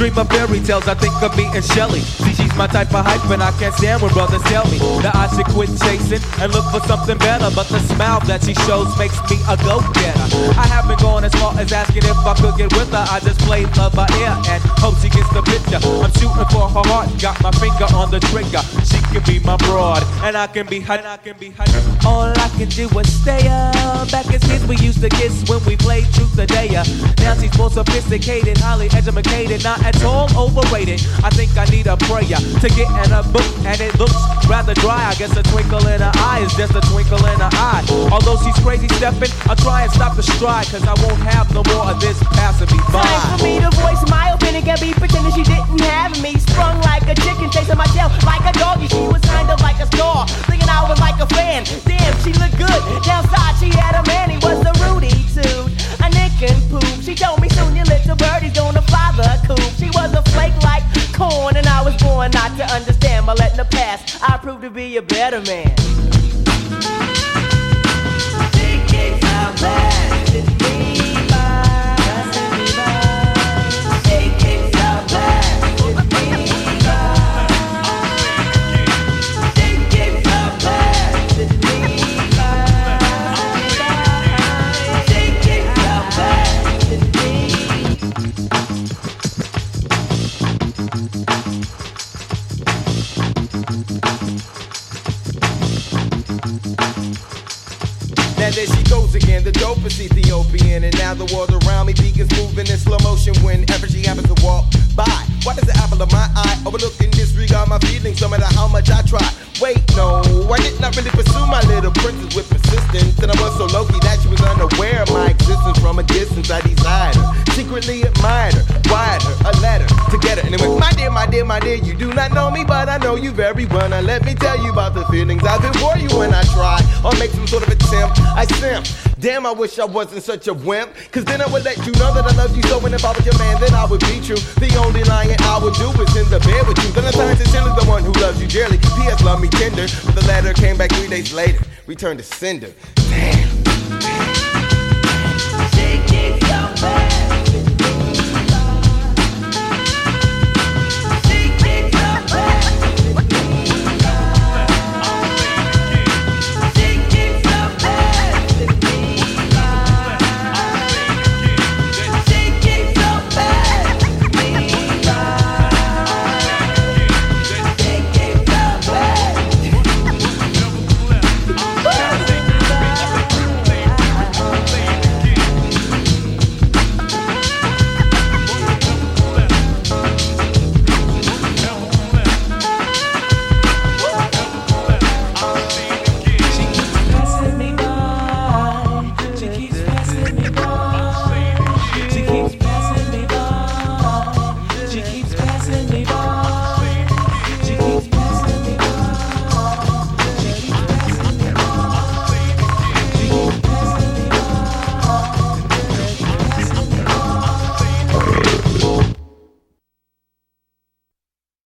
Dream of fairy tales, I think of me and Shelly. See, she's my type of hype, and I can't stand when brothers tell me that I should quit chasing and look for something better. But the smile that she shows makes me a go-getter. I haven't gone as far as asking if I could get with her. I just play love by ear and hope she gets the picture. I'm shooting for her heart, got my finger on the trigger. She can be my broad, and I can be hot. All I can do is stay up. Back as kids, we used to kiss when we played truth or dare. Now she's more sophisticated, highly educated, not at all overrated. I think I need a prayer to get in a book, and it looks rather dry. I guess a twinkle in her eye is just a twinkle in her eye. Although she's crazy stepping, I'll try and stop the stride, cause I won't have no more of this passing me by. Time for me to voice my opinion, can't be pretending she didn't have me. Sprung like a chicken, chasing my tail like a doggy. She was kind of like a star, thinking I was like a fan. Damn, she looked good. Downside, she had a man, he was a Rudy Toot, a Nick and Poop. She told me soon your little birdie's gonna fly the coop. She was a flake like corn, and I was born not to understand. By letting her pass, I proved to be a better man. She kicks out back with me. Now there she goes again, the dopest Ethiopian. And now the world around me begins moving in slow motion whenever she happens to walk by. Why does the apple of my eye overlook and disregard my feelings no matter how much I try? Wait, no, I did not really pursue my little princess with persistence. And I was so low-key that she was unaware of my existence. From a distance I desired her, secretly admired her, wired her a letter to get her. And it went, my dear, my dear, my dear, you do not know me, but I know you very well. Now let me tell you about the feelings I feel for you when I try or make some sort of attempt. I simp. Damn, I wish I wasn't such a wimp, cause then I would let you know that I love you so. And if I was your man, then I would be true. The only lying I would do is in the bed with you. Valentine's sincerely the one who loves you dearly. P.S. love me tender, but the letter came back 3 days later, returned to sender. Damn.